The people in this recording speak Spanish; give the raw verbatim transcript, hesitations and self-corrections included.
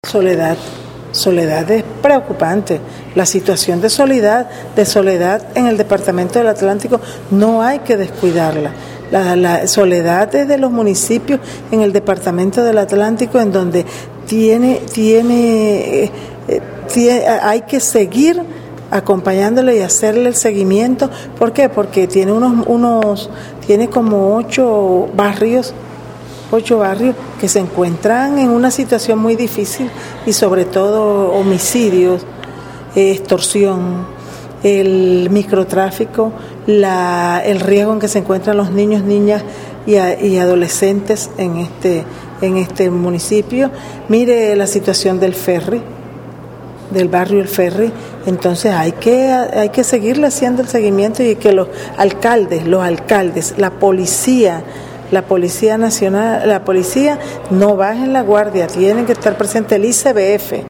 Soledad, Soledad es preocupante. La situación de soledad, de soledad en el departamento del Atlántico no hay que descuidarla. La, la soledad es de los municipios en el departamento del Atlántico en donde tiene, tiene, eh, tiene hay que seguir acompañándole y hacerle el seguimiento. ¿Por qué? Porque tiene unos, unos, tiene como ocho barrios ocho barrios que se encuentran en una situación muy difícil y sobre todo homicidios, eh, extorsión, el microtráfico, la, el riesgo en que se encuentran los niños, niñas y, a, y adolescentes en este, en este municipio. Mire la situación del ferry, del barrio El Ferry. Entonces hay que, hay que seguirle haciendo el seguimiento y que los alcaldes, los alcaldes, la policía, La Policía Nacional, la policía no bajen la guardia, tienen que estar presente el I C B F,